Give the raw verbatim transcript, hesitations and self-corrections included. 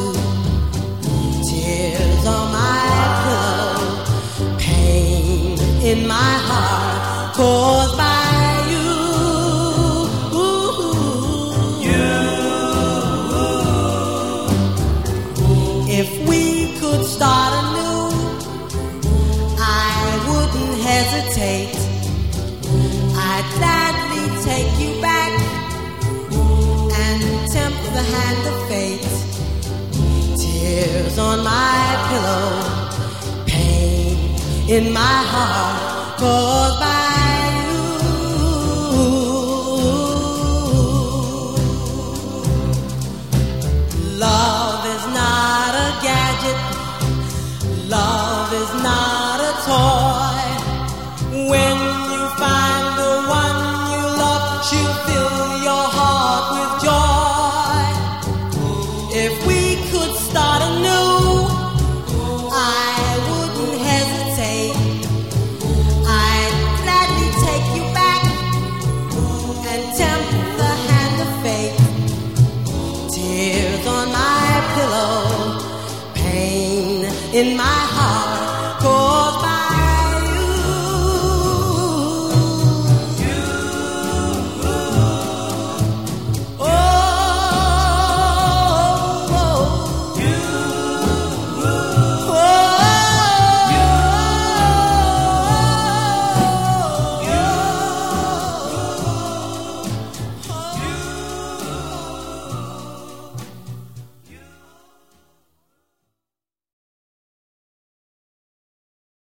Tears on my pillow, pain in my heart caused by you. You. If we could start anew, I wouldn't hesitate. I'd gladly take you back and tempt the hand of fate. Tears on my pillow, pain in my heart caused by you. Love is not a gadget. Love is not a toy. When you find the one you love, she'll fill your heart with joy. If we could start anew, I wouldn't hesitate. I'd gladly take you back and tempt the hand of fate. Tears on my pillow, pain in my heart